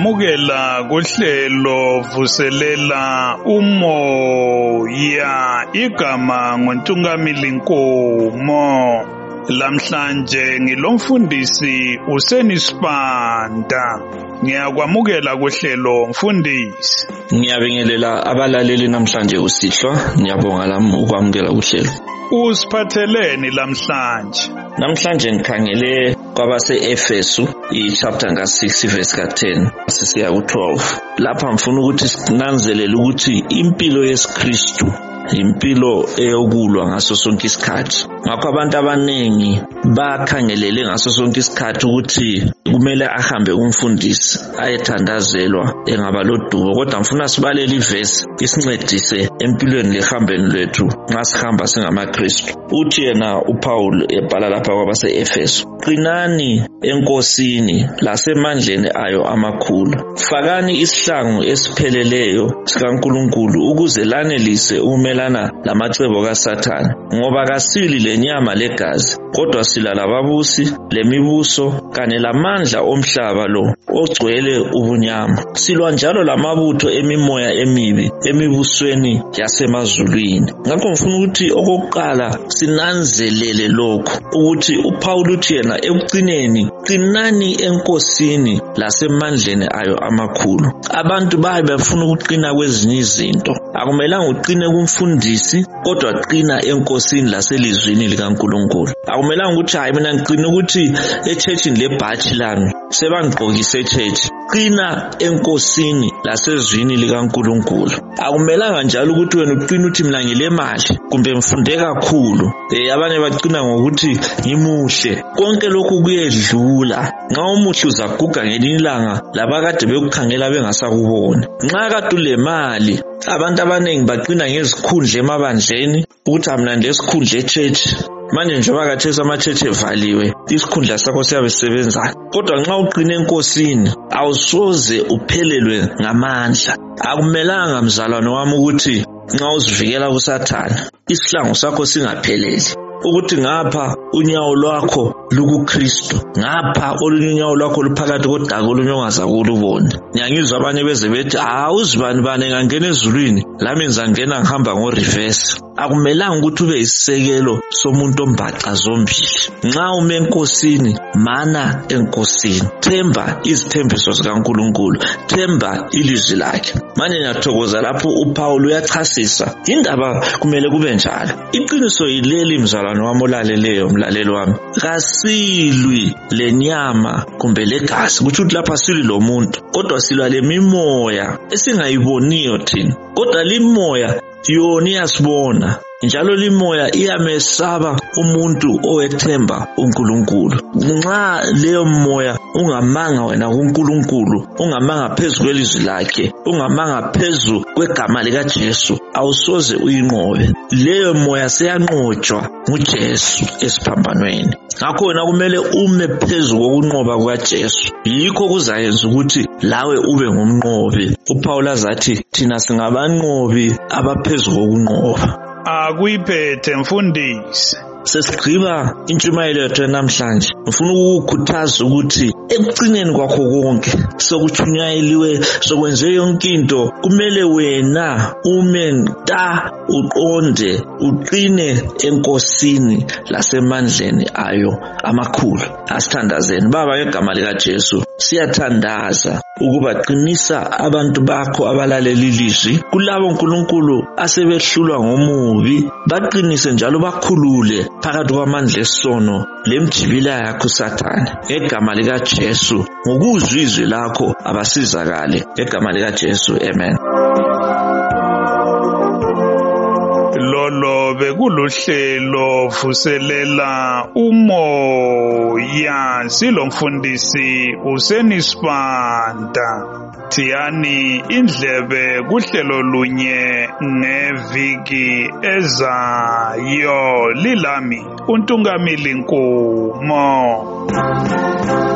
Siyakwamukela kuhlelo vuselela umoya igama ngoNtungamili Nkomo. Lamhlanje ngilomfundisi uSenisibanda. Ngiyakwamukela kuhlelo mfundisi. Ngiyabingelela abalaleli namhlanje usihlwa. Ngiyabonga lami ukwamukela kuhlelo. Usiphatheleni lamhlanje? Namhlanje ngikhangele kwabase-Efesu i-chapter ka-6 verse ka-10 sisiya ku-12. Lapha ngifuna ukuthi sinanzelele ukuthi impilo yesiKristu impilo eyokulwa ngaso sonke isikhathi. Ngakho abantu abaningi bakhangelele ngaso sonke isikhathi ukuthi kumele ahambe umfundisi ayethandazelwa engaba lodumo, kodwa ngifuna sibalele ivesi isincedise empilweni lehambeni lethu nxa sihamba singamaKristu. Uthi yena uPaul ebhala lapha kwabase-Efesu, qinani enkosini lasemandleni ayo amakhulu, fakani isihlangu esipheleleyo sikaNkulunkulu ukuze lanelise ukumelana lamacebo kaSathane, ngoba kasili lenyama legazi kodwa sila lababusi lemibuso kanye lamandla omhlaba lo ogcwele ubunyama. Silwa njalo lamabutho emimoya emibi emibusweni yasemazulwini. Ngakho ngifuna ukuthi okokuqala sinanzelele lokho ukuthi uPaul uthi yena ekucineni qinani enkosini lasemandleni ayo amakhulu. Abantu bafuna ukuqina kwezinye izinto. Akumelanga uqine kumfundisi kodwa qina enkosini laselizwini likaNkulunkulu. Akumelanga ukuthi hayi mina ngiqina ukuthi echurchini lebhathi lami sebangigqokise echurch. Qina enkosini lasezwini likaNkulunkulu. Akumelanga njalo ukuthi wena uqina ukuthi mina ngilemali kumbe ngifunde kakhulu. Abanye baqina ngokuthi ngimuhle. Konke lokhu kuyedlula. Nxa umuhle uzaguga ngelinye ilanga labakade bekukhangela bengasakubona. Nxa kade ulemali, abantu abaningi baqina ngezikhundla emabandleni ukuthi mina ndesikhundla echurch. Manje njengoba kathesi ama-church evaliwe, isikhundla sakho siyabe sisebenzana. Kodwa nxa uqine enkosini awusoze uphelelwe ngamandla. Akumelanga mzalwane wami ukuthi nxa uzivikela kuSathane isihlangu sakho singapheleli, ukuthi ngapha unyawo lwakho lukuKristu, ngapha olunye unyawo lwakho luphakathi kodaka olunye ongazakulubona. Ngiyangizwa abanye beze bethi uzibani bane ngangena ezulwini lami ngizangena ngihamba ngo-reverse. Akumelanga ukuthi ube isisekelo somuntu ombaxa zombili. Nxa ume enkosini, mana enkosini, themba izithembiso zikaNkulunkulu, themba ilizwi lakhe. Manje ngiyathokoza lapho uPaul uyachasisa indaba kumele kube njalo. Iqiniso yileli mzalwane wami olaleleyo, mlaleli wami, kasilwi lenyama kumbe legazi, kuthi lapha silwi lomuntu, kodwa silwa lemimoya esingayiboniyo thina. Kodwa limoya yona iyasibona, njalo limoya iyamesaba umuntu owethemba uNkulunkulu. Nxa leyo moya ungamanga wena kuNkulunkulu, ungamanga phezu kwelizwi lakhe, ungamanga phezu kwegama likaJesu, awusoze uyinqobe. Leyo moya seyanqotshwa nguJesu esiphambanweni. Ngakho wena kumele ume phezu kokunqoba kukaJesu. Yikho kuzayenza ukuthi lawe ube ngumnqobi. uPaul azathi thina singabanqobi abaphezu kokunqoba. Akuyiphethe mfundisi. Sesigqiba intshumayelo yethu namhlanje, ngifuna ukukukhuthaza ukuthi ekucineni kwakho konke sokuchunyayeliwe sokwenze yonke into, kumele wena ume nta uqonde uqine enkosini lasemandleni ayo amakhulu. Asithandazeni Baba ngegama likaJesu, siyathandaza ukuba qinisa abantu bakho abalalela ilizwi, kulabo uNkulunkulu asebehlulwa ngomubi, baqinise njalo bakhulule phakathi kwamandla esono lemjibila yakho uSathane. Ngegama likaJesu, ngokuzwa izwi lakho abasizakale. Ngegama likaJesu, amen. Lolo bekuluhlelo vuselela umoya, silomfundisi uSenisibanda. Thiyani indlebe kuhlelo lunye ngeviki ezayo. Lilami uNtungamili Nkomo.